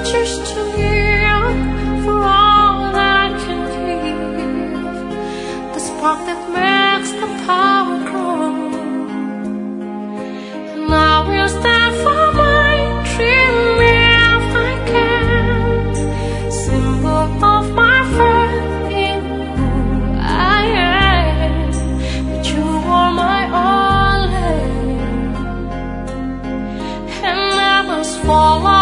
just to give for all that I can give, the spark that makes the power grow. And I will stand for my dream if I can, symbol of my faith in who I am. But you are my only, and I must follow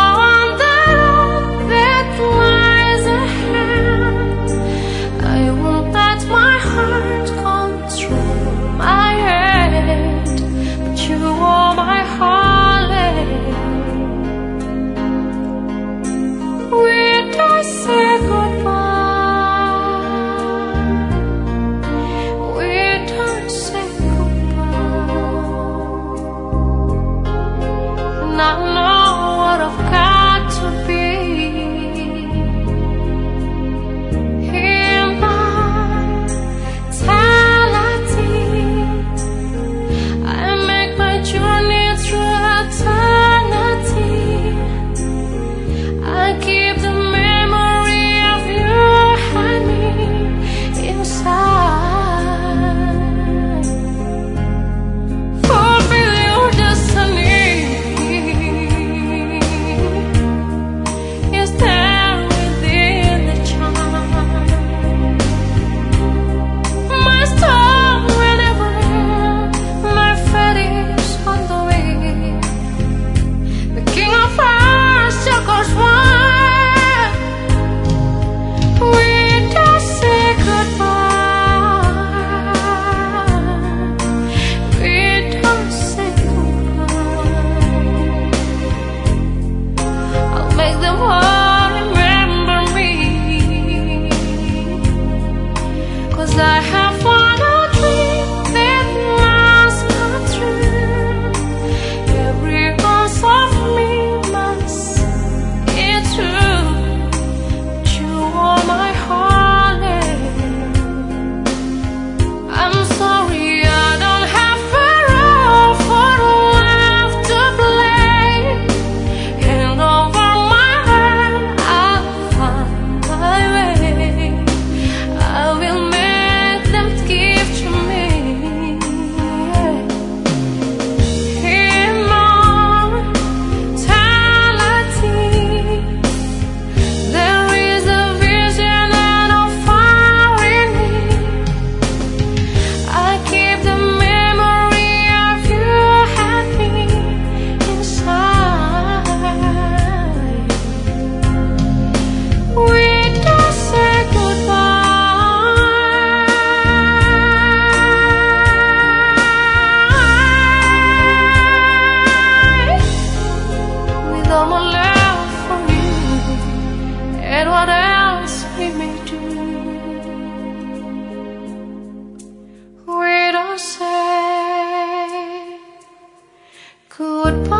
I have one dream that must come true. Every ounce of me must be true. But you are my honey. I'm sorry I don't have power for love to play. Hand over my hand, I'll find my way. I will give to me immortality. There is a vision and a fire in me. I keep the memory of you and me inside. We don't say goodbye. All my love for you, and what else we may do, we don't say goodbye.